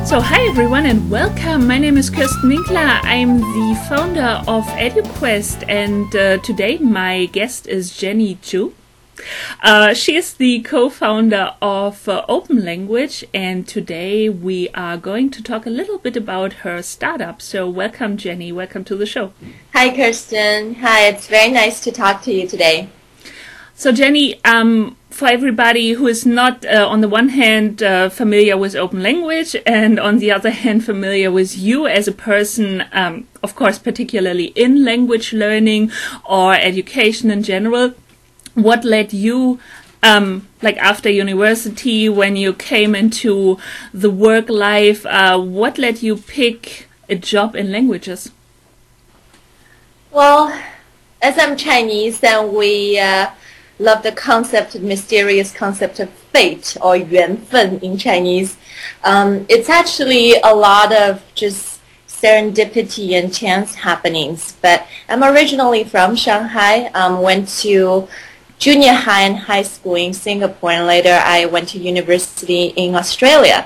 So hi everyone and welcome. My name is Kirsten Winkler. I'm the founder of EduQuest and today my guest is Jenny Zhu. She is the co-founder of Open Language, and today we are going to talk a little bit about her startup. So welcome Jenny, welcome to the show. Hi Kirsten. Hi, it's very nice to talk to you today. So Jenny, for everybody who is not on the one hand familiar with Open Language and on the other hand familiar with you as a person, of course particularly in language learning or education in general, what led you, after university, when you came into the work life, what led you pick a job in languages? Well, as I'm Chinese, then we love the mysterious concept of fate or 缘分 in Chinese. It's actually a lot of just serendipity and chance happenings. But I'm originally from Shanghai, went to junior high and high school in Singapore, and later I went to university in Australia.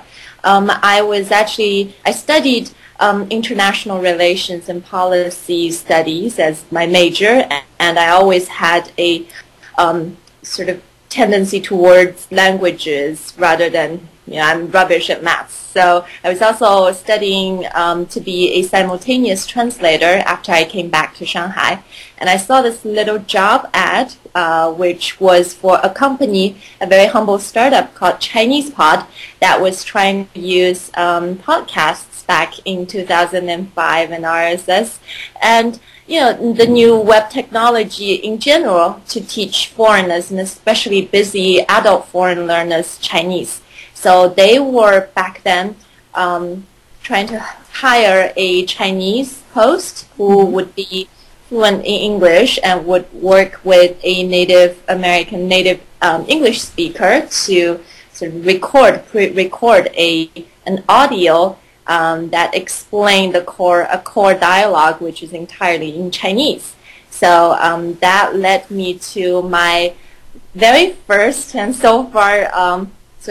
I studied international relations and policy studies as my major, and I always had a sort of tendency towards languages rather than, I'm rubbish at maths. So I was also studying to be a simultaneous translator after I came back to Shanghai. And I saw this little job ad, which was for a company, a very humble startup called Chinese Pod, that was trying to use podcasts back in 2005 and RSS. And the new web technology in general to teach foreigners and especially busy adult foreign learners Chinese. So they were back then trying to hire a Chinese host who would be fluent in English and would work with a native English speaker to sort of record an audio that explained a core dialogue, which is entirely in Chinese. So that led me to my very first and so far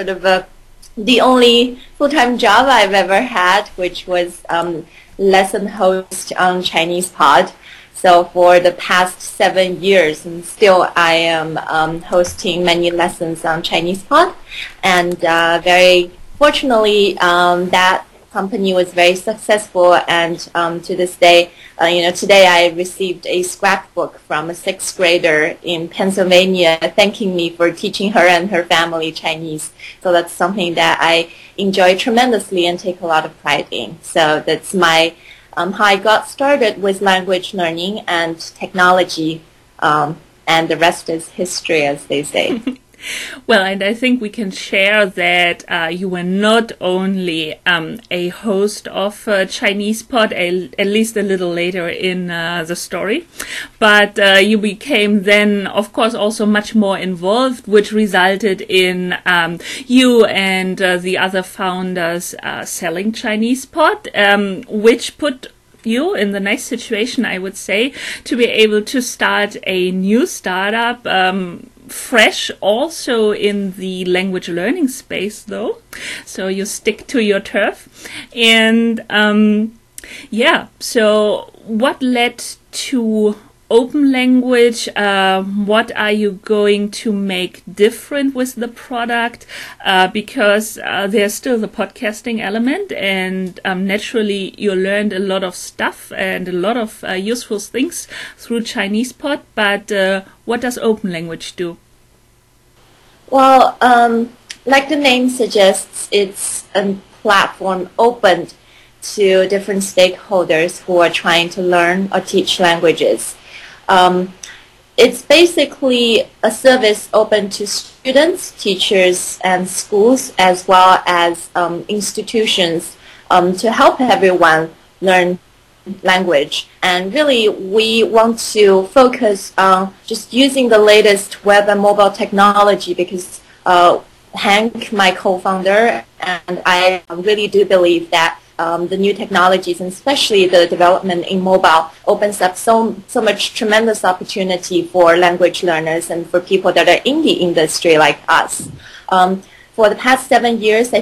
the only full-time job I've ever had, which was lesson host on Chinese Pod. So for the past 7 years, and still I am hosting many lessons on Chinese Pod. And very fortunately, that company was very successful, and to this day, today I received a scrapbook from a 6th grader in Pennsylvania thanking me for teaching her and her family Chinese. So that's something that I enjoy tremendously and take a lot of pride in. So that's my how I got started with language learning and technology, and the rest is history, as they say. Well, and I think we can share that you were not only a host of Chinese Pod, at least a little later in the story, but you became then, of course, also much more involved, which resulted in you and the other founders selling Chinese Pod, which put you in the nice situation, I would say, to be able to start a new startup, fresh also in the language learning space though, so you stick to your turf. And so what led to Open Language? What are you going to make different with the product? Because there's still the podcasting element, and naturally you learned a lot of stuff and a lot of useful things through Chinese Pod, but what does Open Language do? Well, like the name suggests, it's a platform open to different stakeholders who are trying to learn or teach languages. It's basically a service open to students, teachers, and schools, as well as institutions, to help everyone learn language. And really, we want to focus on just using the latest web and mobile technology because Hank, my co-founder, and I really do believe that the new technologies, and especially the development in mobile, opens up so much tremendous opportunity for language learners and for people that are in the industry like us. For the past 7 years, I think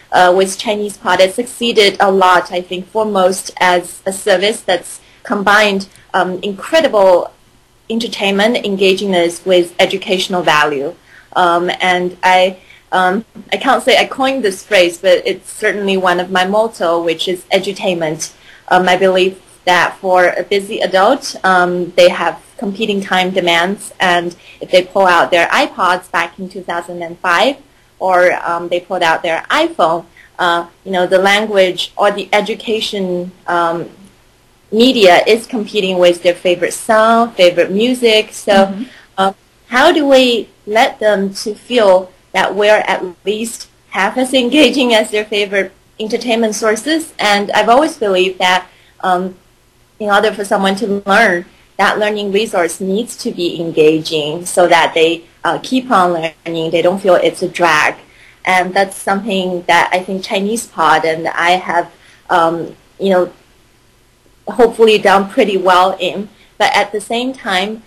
with Chinese Pod, it succeeded a lot, I think, foremost as a service that's combined incredible entertainment, engagingness with educational value. And I can't say I coined this phrase, but it's certainly one of my motto, which is edutainment. I believe that for a busy adult, they have competing time demands, and if they pull out their iPods back in 2005, or they pulled out their iPhone, the language or the education media is competing with their favorite song, favorite music. So how do we let them to feel that we're at least half as engaging as their favorite entertainment sources? And I've always believed that in order for someone to learn, that learning resource needs to be engaging so that they keep on learning, they don't feel it's a drag. And that's something that I think Chinese Pod and I have, hopefully done pretty well in. But at the same time,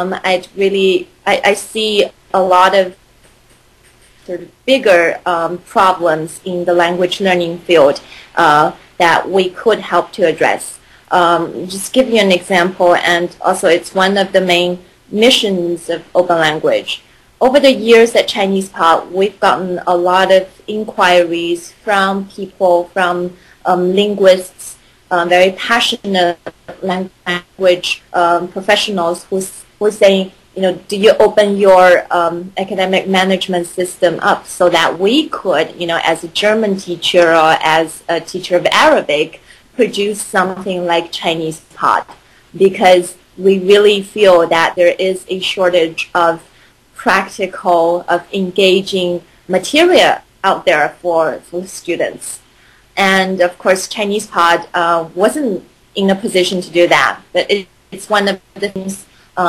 I see a lot of sort of bigger problems in the language learning field that we could help to address. Just give you an example, and also it's one of the main missions of Open Language. Over the years at Chinese Pod, we've gotten a lot of inquiries from people, from linguists, very passionate language professionals who's saying, do you open your academic management system up so that we could, as a German teacher or as a teacher of Arabic, produce something like Chinese Pod? Because we really feel that there is a shortage of practical, of engaging material out there for students. And of course, Chinese Pod wasn't in a position to do that, but it's one of the things,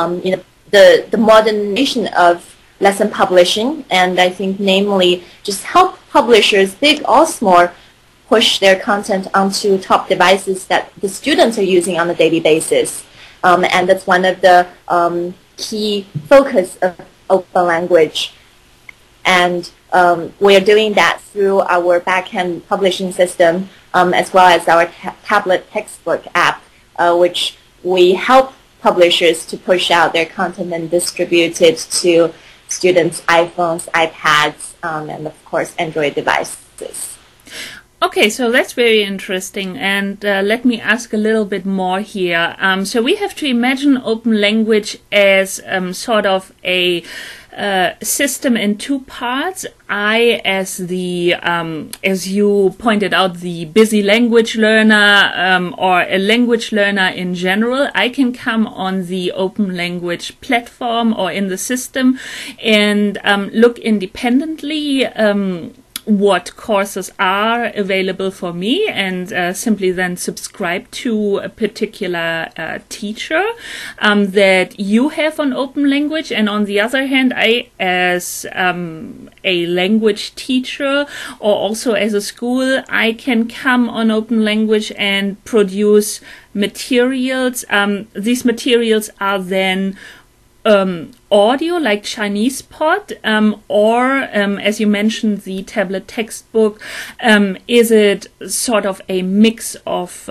the modernization of lesson publishing, and I think namely just help publishers, big or small, push their content onto top devices that the students are using on a daily basis. And that's one of the key focus of Open Language. And we are doing that through our backend publishing system, as well as our tablet textbook app, which we help publishers to push out their content and distribute it to students' iPhones, iPads, and of course Android devices. Okay, so that's very interesting, and let me ask a little bit more here. So we have to imagine Open Language as sort of a system in two parts. I, as the, as you pointed out, the busy language learner or a language learner in general, I can come on the Open Language platform or in the system and look independently what courses are available for me and simply then subscribe to a particular teacher that you have on Open Language. And on the other hand, I, as a language teacher or also as a school, I can come on Open Language and produce materials. These materials are then audio, like Chinese Pod, or as you mentioned, the tablet textbook. Is it sort of a mix of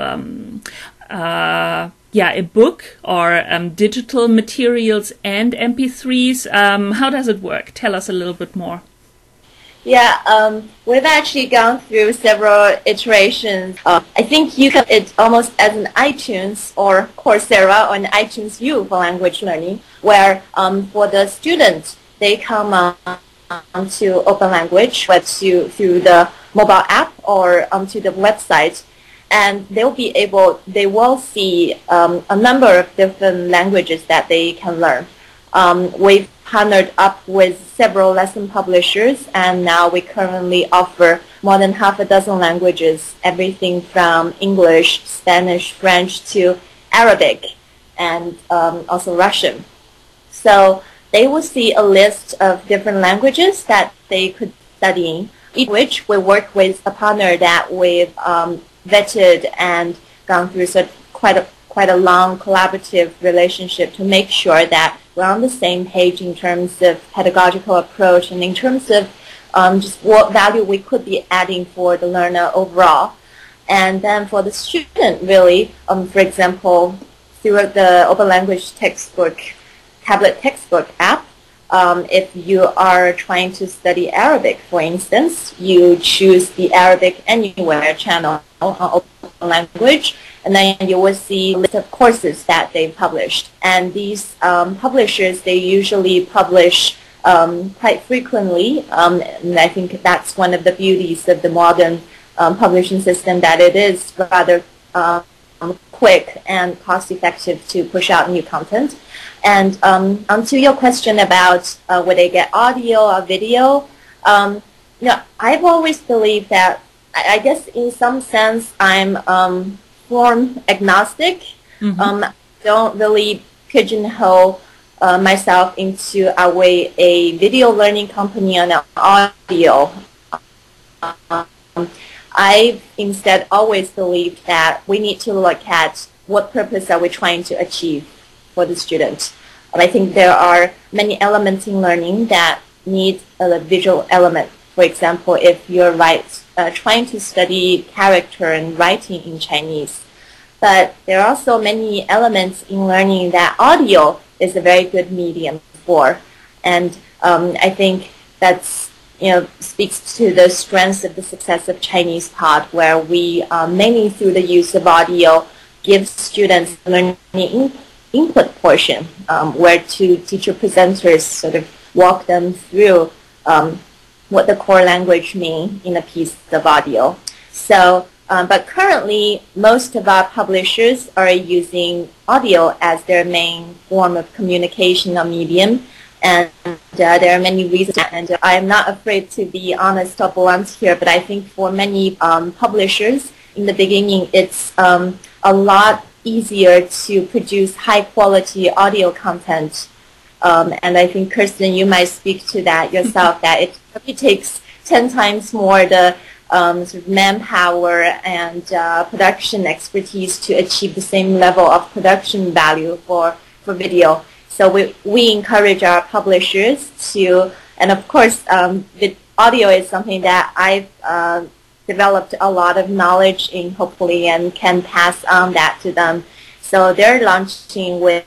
a book or digital materials and MP3s? How does it work? Tell us a little bit more. Yeah, we've actually gone through several iterations. I think you can it almost as an iTunes or Coursera or an iTunes U for language learning, where for the students, they come to Open Language, through the mobile app or onto the website, and they will see a number of different languages that they can learn. We've partnered up with several lesson publishers, and now we currently offer more than half a dozen languages, everything from English, Spanish, French to Arabic, and also Russian. So they will see a list of different languages that they could study, in which we work with a partner that we've vetted and gone through quite a long collaborative relationship to make sure that we're on the same page in terms of pedagogical approach and in terms of just what value we could be adding for the learner overall. And then for the student, really, for example, through the Open Language textbook, tablet textbook app, if you are trying to study Arabic, for instance, you choose the Arabic Anywhere channel on Open Language, and then you will see a list of courses that they've published. And these publishers, they usually publish quite frequently, and I think that's one of the beauties of the modern publishing system, that it is rather quick and cost-effective to push out new content. And onto your question about would they get audio or video, I've always believed that, I guess in some sense, I'm form agnostic. I don't really pigeonhole myself into a video learning company on audio. I've instead always believed that we need to look at what purpose are we trying to achieve for the student. And I think there are many elements in learning that need a visual element. For example, if you're trying to study character and writing in Chinese. But there are also many elements in learning that audio is a very good medium for. And I think that's speaks to the strengths of the success of Chinese Pod, where we mainly through the use of audio give students learning input portion, where two teacher presenters sort of walk them through what the core language means in a piece of audio. So, but currently, most of our publishers are using audio as their main form of communication or medium. And there are many reasons, and I am not afraid to be honest or blunt here, but I think for many publishers, in the beginning, it's a lot easier to produce high-quality audio content. And I think, Kirsten, you might speak to that yourself, that it probably takes 10 times more the sort of manpower and production expertise to achieve the same level of production value for video. So we encourage our publishers to, and of course, the audio is something that I've developed a lot of knowledge in, hopefully, and can pass on that to them. So they're launching with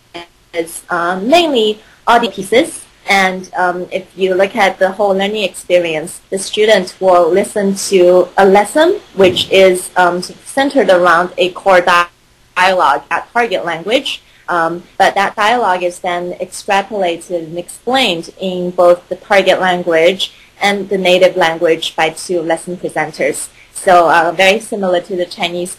mainly audio pieces. And if you look at the whole learning experience, the student will listen to a lesson which is centered around a core dialogue at target language. But that dialogue is then extrapolated and explained in both the target language and the native language by two lesson presenters. So very similar to the Chinese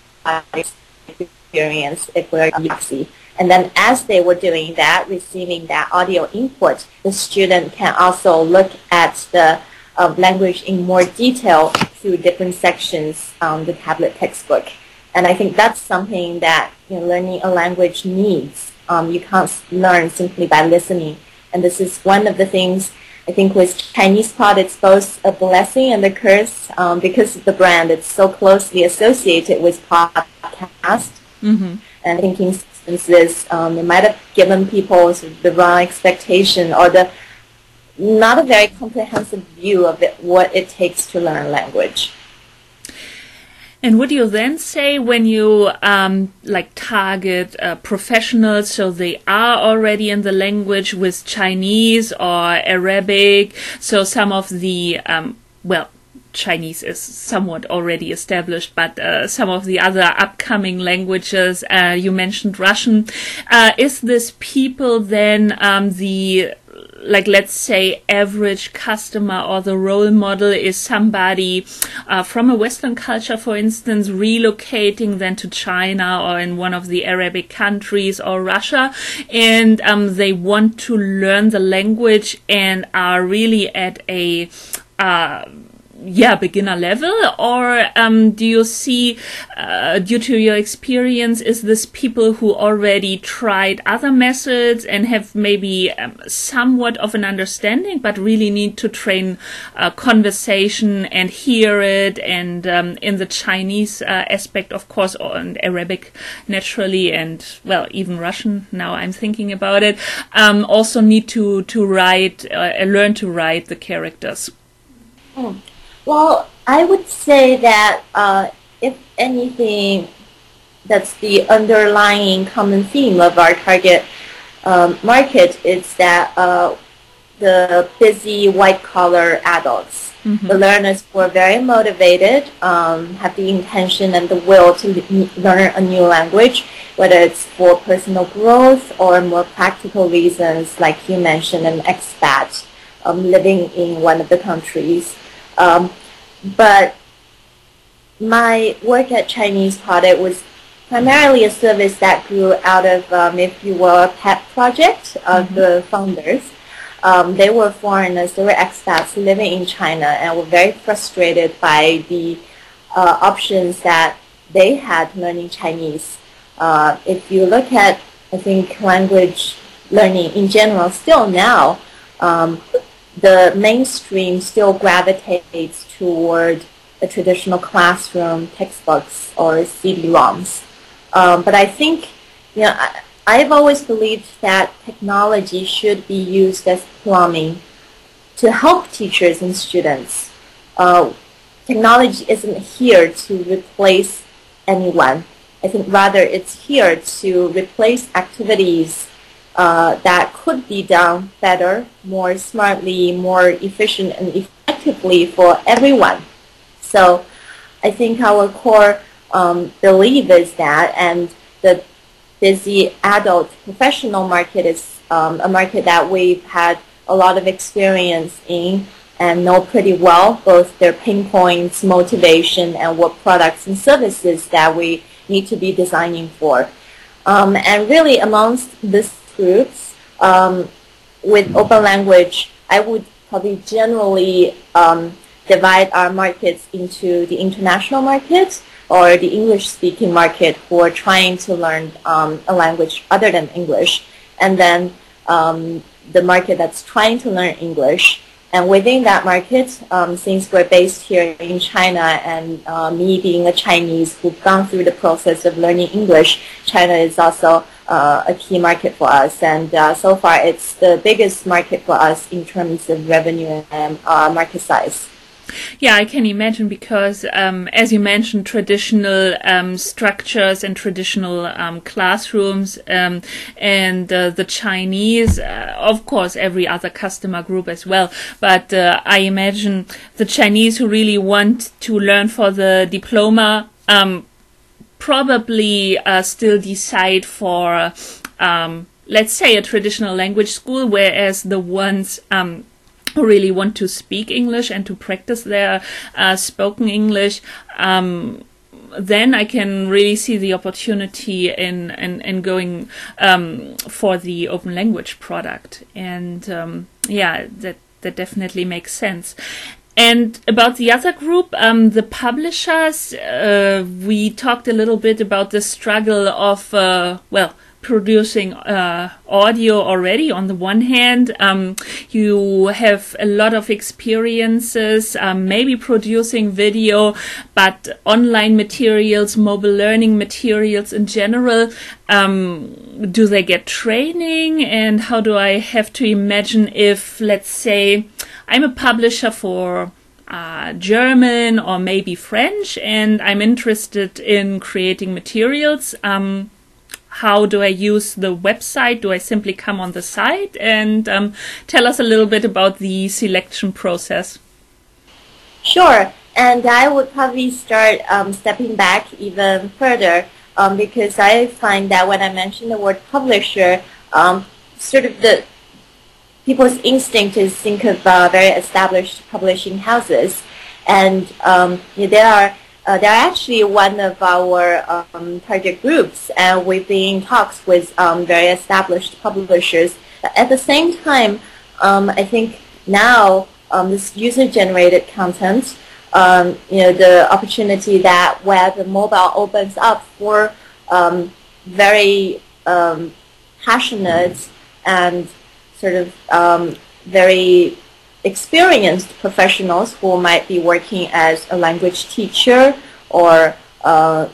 experience if we're Yaxi. And then as they were doing that, receiving that audio input, the student can also look at the language in more detail through different sections on the tablet textbook. And I think that's something that learning a language needs. You can't learn simply by listening. And this is one of the things, I think, with Chinese Pod, it's both a blessing and a curse because of the brand. It's so closely associated with podcast. And I think in instances, it might have given people sort of the wrong expectation or not a very comprehensive view of what it takes to learn language. And would you then say when you target professionals, so they are already in the language with Chinese or Arabic, so some of the, Chinese is somewhat already established, but some of the other upcoming languages, you mentioned Russian, is this people then let's say, average customer or the role model is somebody from a Western culture, for instance, relocating then to China or in one of the Arabic countries or Russia, and they want to learn the language and are really at a beginner level, or do you see, due to your experience, is this people who already tried other methods and have maybe somewhat of an understanding, but really need to train conversation and hear it, and in the Chinese aspect, of course, and Arabic naturally, and even Russian, now I'm thinking about it, also need to write, learn to write the characters? Hmm. Well, I would say that if anything, that's the underlying common theme of our target market is that the busy white-collar adults, the learners who are very motivated, have the intention and the will to learn a new language, whether it's for personal growth or more practical reasons, like you mentioned, an expat living in one of the countries. But my work at Chinese Pod, it was primarily a service that grew out of, if you will, a pet project of the founders. They were foreigners, they were expats living in China and were very frustrated by the options that they had learning Chinese. If you look at, I think, language learning in general, still now, the mainstream still gravitates toward a traditional classroom, textbooks, or CD-ROMs. But I think, I've always believed that technology should be used as plumbing to help teachers and students. Technology isn't here to replace anyone. I think rather it's here to replace activities that could be done better, more smartly, more efficient and effectively for everyone. So I think our core belief is that, and the busy adult professional market is a market that we've had a lot of experience in and know pretty well, both their pain points, motivation, and what products and services that we need to be designing for. And really amongst these groups, with open language, I would probably generally divide our markets into the international market or the English-speaking market who are trying to learn a language other than English, and then the market that's trying to learn English. And within that market, since we're based here in China and me being a Chinese who've gone through the process of learning English, China is also a key market for us. And so far, it's the biggest market for us in terms of revenue and market size. Yeah, I can imagine because, as you mentioned, traditional structures and traditional classrooms and the Chinese, of course, every other customer group as well. But I imagine the Chinese who really want to learn for the diploma probably still decide for, let's say, a traditional language school, whereas the ones who really want to speak English and to practice their spoken English, then I can really see the opportunity in going for the open language product. And yeah, that definitely makes sense. And about the other group, the publishers, we talked a little bit about the struggle of, producing audio already. On the one hand, you have a lot of experiences, maybe producing video, but online materials, mobile learning materials in general, do they get training? And how do I have to imagine if, let's say, I'm a publisher for German or maybe French, and I'm interested in creating materials. How do I use the website? Do I simply come on the site? And tell us a little bit about the selection process. Sure. And I would probably start stepping back even further because I find that when I mention the word publisher, sort of the people's instinct is think of very established publishing houses. And they're actually one of our target groups, and we've been in talks with very established publishers. At the same time, I think now this user-generated content, the opportunity that web and mobile opens up for very passionate and sort of very experienced professionals who might be working as a language teacher or or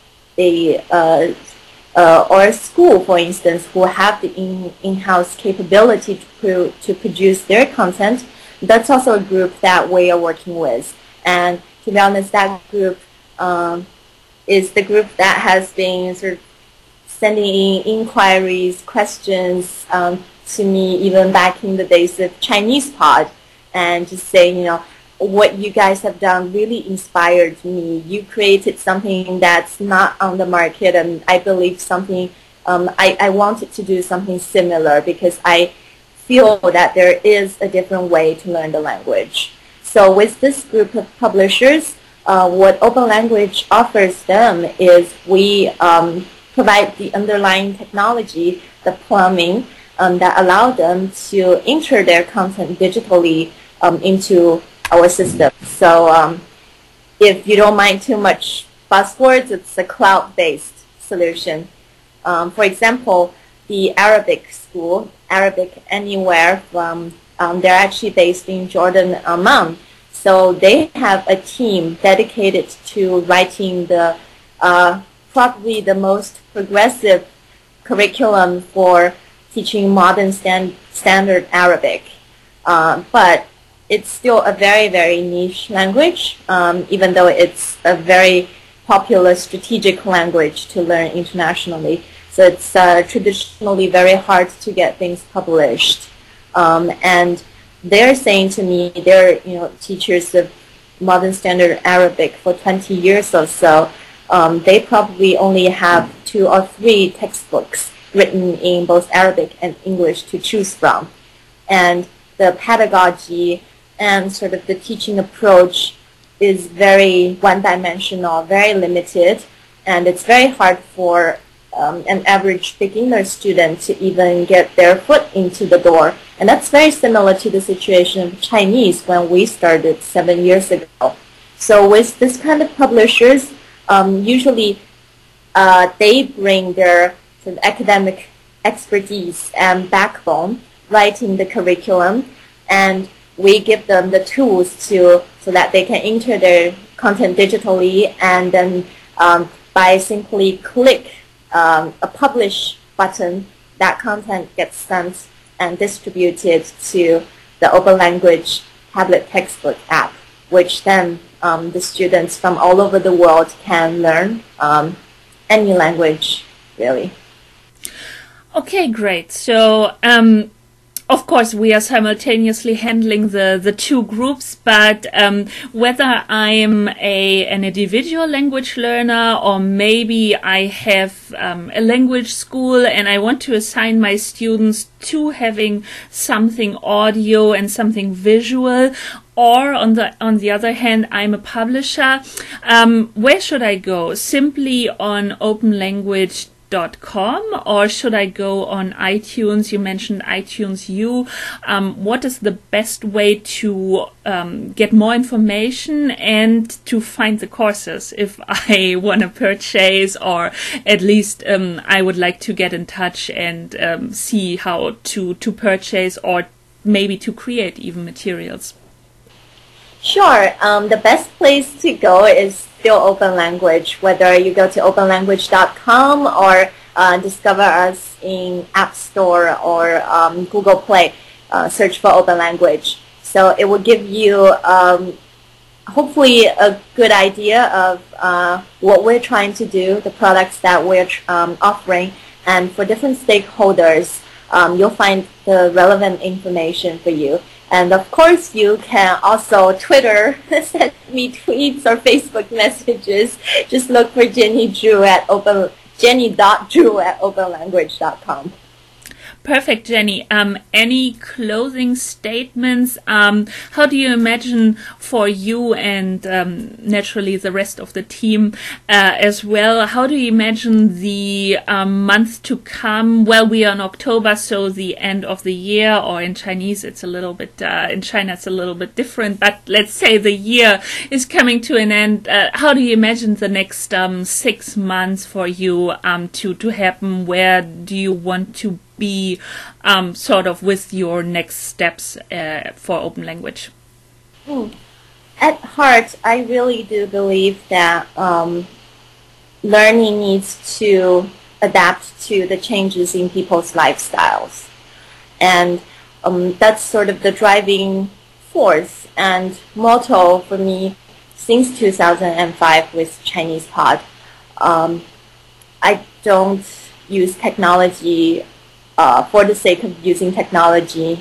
a school, for instance, who have the in-house capability to produce their content. that's also a group that we are working with. And to be honest, that group is the group that has been sort of sending in inquiries, questions to me even back in the days of Chinese Pod, and just saying, what you guys have done really inspired me. You created something that's not on the market, and I believe something, I wanted to do something similar because I feel that there is a different way to learn the language. So with this group of publishers, what Open Language offers them is we provide the underlying technology, the plumbing, that allow them to enter their content digitally into our system. So if you don't mind too much buzzwords, it's a cloud-based solution. For example, the Arabic school, Arabic Anywhere, they're actually based in Jordan, Amman. So they have a team dedicated to writing the probably the most progressive curriculum for teaching modern standard Arabic. But it's still a very, very niche language, even though it's a very popular strategic language to learn internationally. So it's traditionally very hard to get things published. And they're saying to me, they're teachers of modern standard Arabic for 20 years or so. They probably only have 2 or 3 textbooks written in both Arabic and English to choose from. And the pedagogy and sort of the teaching approach is very one-dimensional, very limited, and it's very hard for an average beginner student to even get their foot into the door. And that's very similar to the situation of Chinese when we started 7 years ago. So with this kind of publishers, usually they bring their sort of academic expertise and backbone writing the curriculum, and we give them the tools so that they can enter their content digitally, and then by simply click a publish button, that content gets sent and distributed to the Open Language tablet textbook app, which then the students from all over the world can learn any language, really. Okay, great. So, of course, we are simultaneously handling the 2 groups, but whether I'm an individual language learner, or maybe I have a language school and I want to assign my students to having something audio and something visual, or on the other hand, I'm a publisher, where should I go? Simply on OpenLanguage.com, or should I go on iTunes? You mentioned iTunes U. What is the best way to get more information and to find the courses if I want to purchase, or at least I would like to get in touch and see how to purchase, or maybe to create even materials? Sure. The best place to go is still Open Language, whether you go to openlanguage.com or discover us in App Store or Google Play. Search for Open Language. So it will give you hopefully a good idea of what we're trying to do, the products that we're offering, and for different stakeholders, you'll find the relevant information for you. And of course, you can also Twitter, send me tweets or Facebook messages. Just look for Jenny Zhu at Jenny.Zhu at openlanguage.com. Perfect, Jenny. Any closing statements? How do you imagine for you and naturally the rest of the team as well? How do you imagine the month to come? Well, we are in October, so the end of the year, or in Chinese, it's a little bit, in China, it's a little bit different. But let's say the year is coming to an end. How do you imagine the next 6 months for you to happen? Where do you want to be sort of with your next steps for Open Language? At heart, I really do believe that learning needs to adapt to the changes in people's lifestyles. And that's sort of the driving force and motto for me since 2005 with Chinese Pod. I don't use technology for the sake of using technology.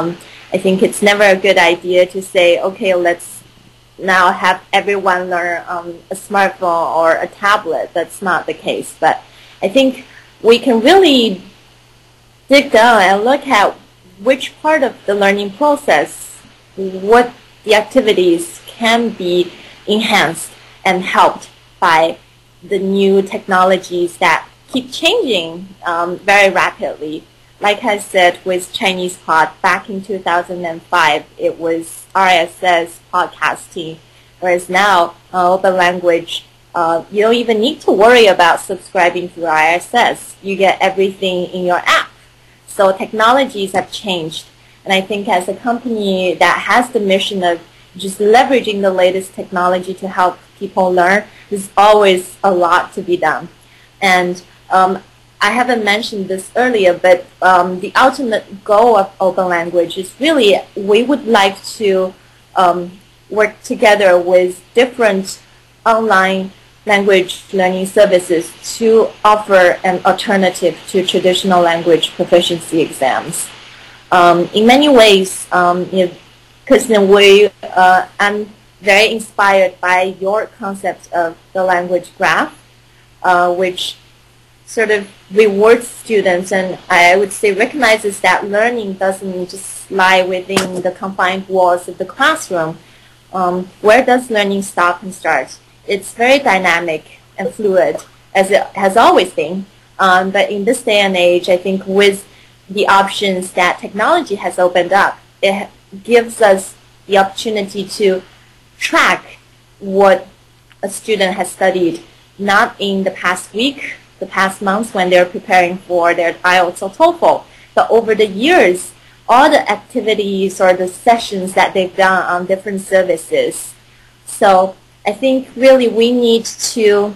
I think it's never a good idea to say, okay, let's now have everyone learn a smartphone or a tablet. That's not the case. But I think we can really dig down and look at which part of the learning process, what the activities can be enhanced and helped by the new technologies that keep changing very rapidly. Like I said, with Chinese Pod, back in 2005, it was RSS podcasting, whereas now, open language, you don't even need to worry about subscribing to RSS. You get everything in your app. So technologies have changed. And I think as a company that has the mission of just leveraging the latest technology to help people learn, there's always a lot to be done. And I haven't mentioned this earlier, but the ultimate goal of open language is really we would like to work together with different online language learning services to offer an alternative to traditional language proficiency exams. In many ways, Kirsten, I'm very inspired by your concept of the language graph, which sort of rewards students, and I would say recognizes that learning doesn't just lie within the confined walls of the classroom. Where does learning stop and start? It's very dynamic and fluid, as it has always been. But in this day and age, I think with the options that technology has opened up, it gives us the opportunity to track what a student has studied, not in the past week, the past months when they're preparing for their IELTS or TOEFL, but over the years, all the activities or the sessions that they've done on different services. So I think really we need to,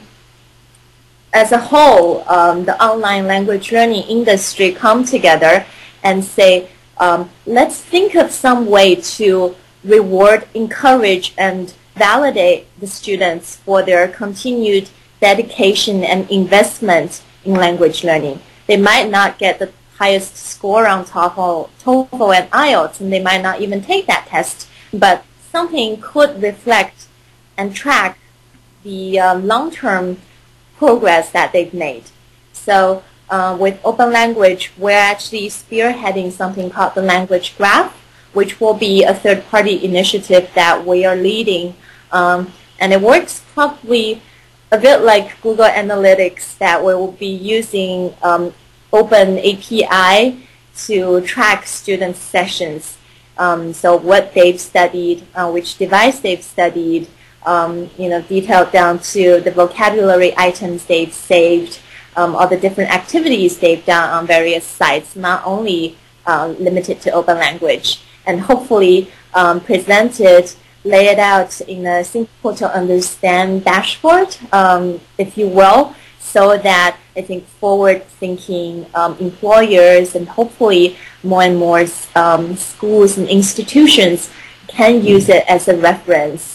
as a whole, the online language learning industry come together and say, let's think of some way to reward, encourage, and validate the students for their continued dedication and investment in language learning. They might not get the highest score on TOEFL and IELTS, and they might not even take that test, but something could reflect and track the long-term progress that they've made. So with Open Language, we're actually spearheading something called the Language Graph, which will be a third-party initiative that we are leading. And it works probably a bit like Google Analytics, that we will be using Open API to track students' sessions. So what they've studied, which device they've studied, detailed down to the vocabulary items they've saved, all the different activities they've done on various sites, not only limited to Open Language, and hopefully presented, lay it out in a simple to understand dashboard, if you will, so that I think forward-thinking employers and hopefully more and more schools and institutions can use it as a reference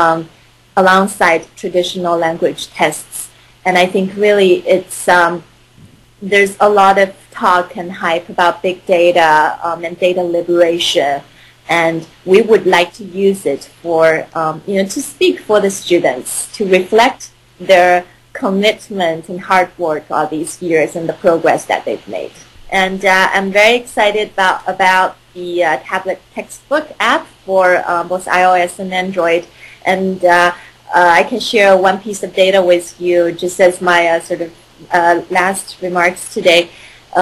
alongside traditional language tests. And I think really it's there's a lot of talk and hype about big data and data liberation, and we would like to use it for to speak for the students, to reflect their commitment and hard work all these years and the progress that they've made. And I'm very excited about the tablet textbook app for both iOS and Android. And I can share one piece of data with you just as my sort of last remarks today.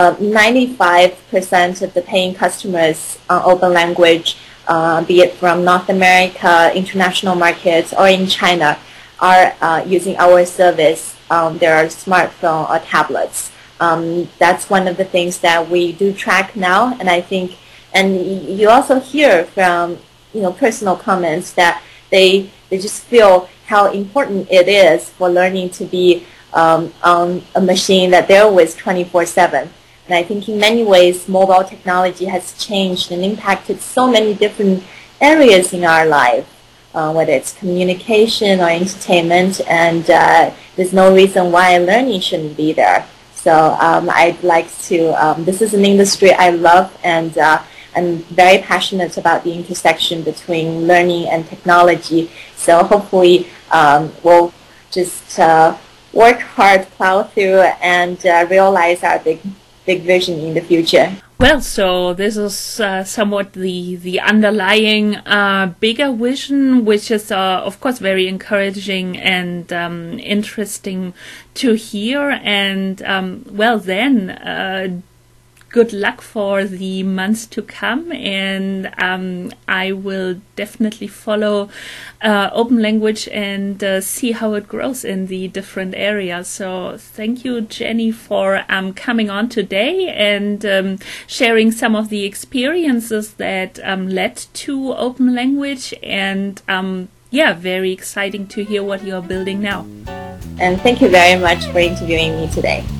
95% of the paying customers on Open Language, be it from North America, international markets, or in China, are using our service on their smartphone or tablets. That's one of the things that we do track now, and I think, and you also hear from personal comments that they just feel how important it is for learning to be on a machine that they're with 24/7. And I think in many ways, mobile technology has changed and impacted so many different areas in our life, whether it's communication or entertainment, and there's no reason why learning shouldn't be there. So I'd like to, this is an industry I love, and I'm very passionate about the intersection between learning and technology. So hopefully we'll just work hard, plow through, and realize our big vision in the future. Well, so this is somewhat the underlying bigger vision, which is of course very encouraging and interesting to hear. And well, then good luck for the months to come, and I will definitely follow Open Language and see how it grows in the different areas. So thank you, Jenny, for coming on today and sharing some of the experiences that led to Open Language, and yeah, very exciting to hear what you're building now. And thank you very much for interviewing me today.